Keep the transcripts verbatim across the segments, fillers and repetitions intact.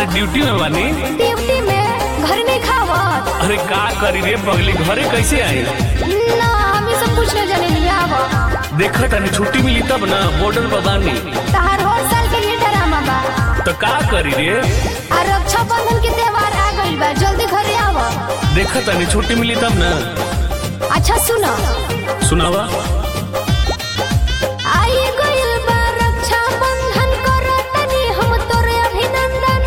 अरे ड्यूटी में बानी। ड्यूटी में घर नहीं खावत। अरे का करी रे पगली, घरे कैसे आई? ना हम ई सब कुछ न जाने लिया आवा। देखा तनी छुट्टी मिली तब ना, बॉर्डर पर बानी। तहार हर साल के ये ड्रामा बा। तो का करी रे? आ रक्षाबंधन के त्योहार आ गइल बा, जल्दी घरे आवा। देखा तनी छुट्टी मिली तब ना। अच्छा सुनो, सुनावा। आई गइल बा रक्षाबंधन, करो तनी हम तोरे अभिनंदन।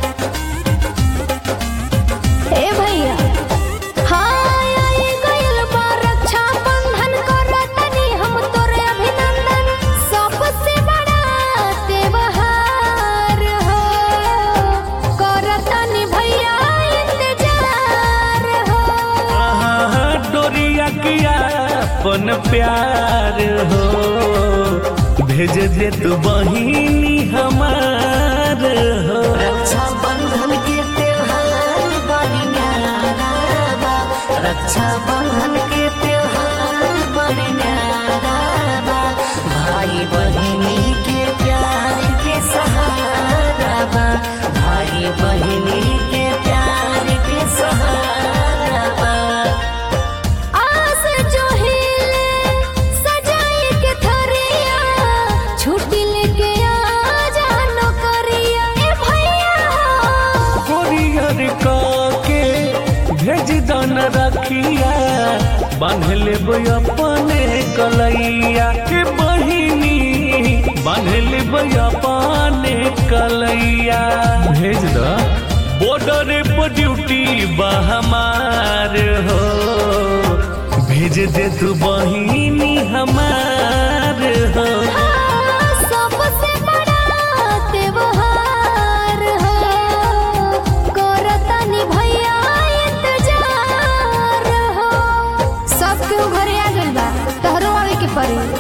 ए भैया हाँ आई गइल बा रक्षाबंधन, करो तनी हम तोरे अभिनंदन। सबसे बड़ा त्योहार हो, करो तनी भैया इंतजार हो। आहा, डोरिया किया अपन प्यार हो, भेज दे तू बहिनी हमार हो। रक्षाबंधन के त्योहार बड़ी न्यारा बा, रक्षाबंधन के त्योहार बड़ी न्यारा बा। भाई बहिनी के प्यार के सहारा बा, भाई बहिनी के प्यार के सहारा बा। आस जो हिले सजाई के थरिया, छुट्टी लेके आ जा नौकरिया। ए भैया कोरियर के भेज दन रखिया, बांध लेब अपने कलैया के बहिनी, बांध लेब अपने कलैया। भेज द बॉर्डर पर ड्यूटी बा हमार हो, भेज दे तू बहिनी हमार हो। हाँ, सबसे बड़ा त्योहार हो, करो तनी भैया इंतजार हो। सब केहू घरे आ गइल बा, तोहरो आवे के पड़ी।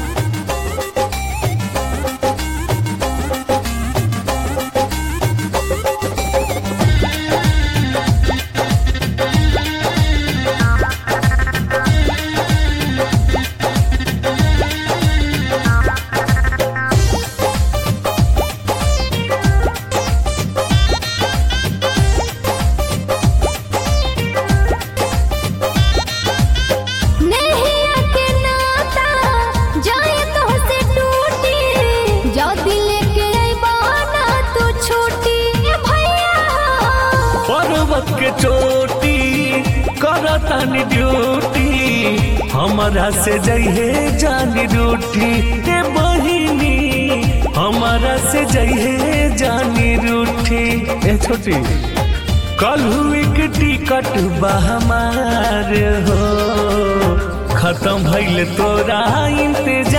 नेहिया के नाता जाए तोहसे टूटी, जाओ दिल के अइबा ना तू छूटी। ए भैया पर्वत के चोटी करतन ड्यूटी, हमारा से जइहे जानी रूठी के बहिनी, हमारा से जइहे जानी रूठी। ए छोटी कल हुई के टिकट बा हमार हो, खत्म भइल तोरा इंतजार।